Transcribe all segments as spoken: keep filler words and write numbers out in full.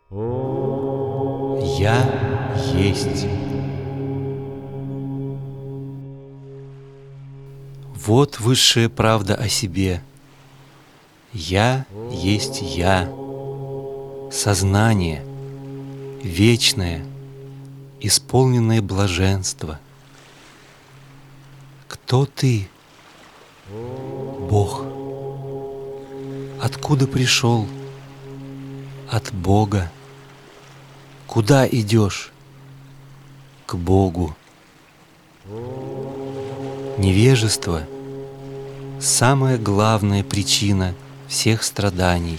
Я есть. Вот высшая правда о себе. Я есть я. Сознание, вечное, исполненное блаженства. Кто ты? Бог. Откуда пришел? От Бога. Куда идешь? К Богу. Невежество – самая главная причина всех страданий.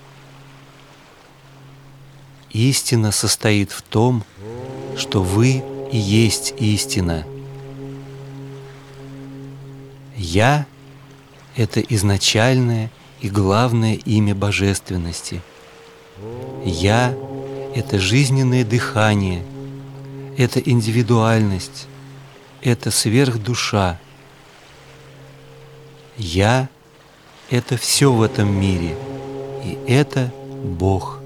Истина состоит в том, что вы и есть истина. Я – это изначальное и главное имя божественности. Я – это жизненное дыхание, это индивидуальность, это сверхдуша. Я – это все в этом мире, и это Бог.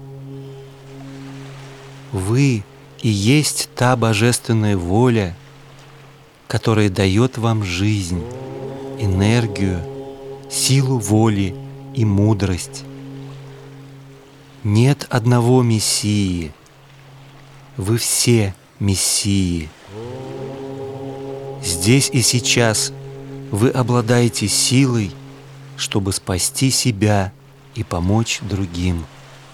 Вы и есть та божественная воля, которая дает вам жизнь, энергию, силу воли и мудрость. Нет одного Мессии. Вы все Мессии. Здесь и сейчас вы обладаете силой, чтобы спасти себя и помочь другим.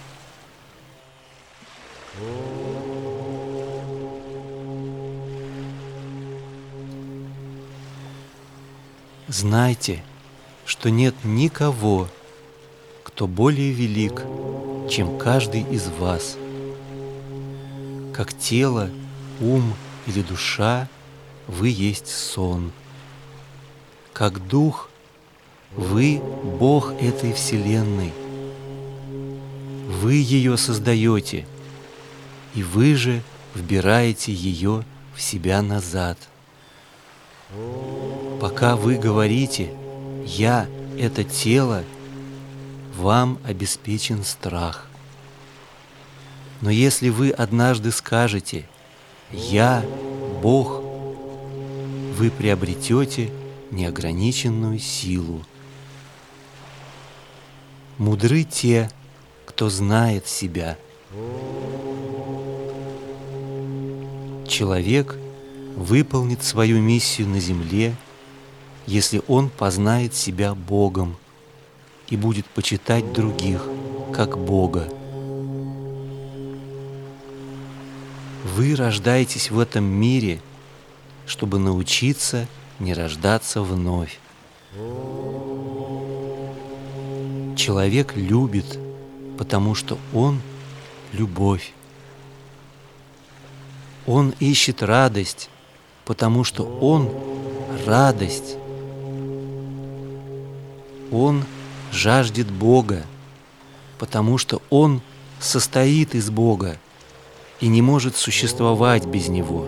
Знайте, что нет никого, кто более велик, чем каждый из вас. Как тело, ум или душа, вы есть сон. Как дух, вы Бог этой вселенной. Вы ее создаете, и вы же вбираете ее в себя назад. Пока вы говорите «Я – это тело», вам обеспечен страх. Но если вы однажды скажете «Я – Бог», вы приобретете неограниченную силу. Мудры те, кто знает себя. Человек выполнит свою миссию на земле, если он познает себя Богом и будет почитать других как Бога. Вы рождаетесь в этом мире, чтобы научиться не рождаться вновь. Человек любит, потому что он – любовь. Он ищет радость, потому что он – радость. Он жаждет Бога, потому что он состоит из Бога и не может существовать без Него.